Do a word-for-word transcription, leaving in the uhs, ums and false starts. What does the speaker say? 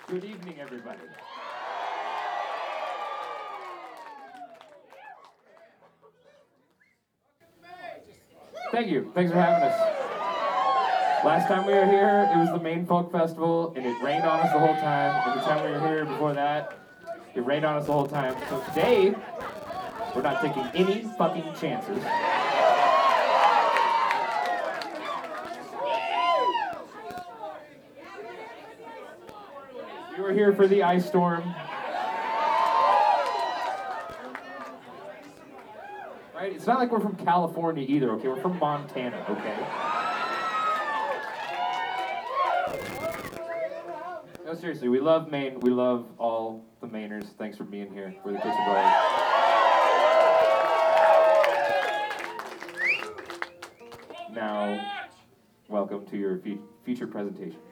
Good evening, everybody. Thank you. Thanks for having us. Last time we were here, it was the Maine Folk Festival, and it rained on us the whole time. And the time we were here before that, it rained on us the whole time. So today, we're not taking any fucking chances. We were here for the ice storm. Right? It's not like we're from California either, okay? We're from Montana, okay? No, seriously, we love Maine. We love all the Mainers. Thanks for being here. We're the Kitchen Brothers. Now, welcome to your fe- feature presentation.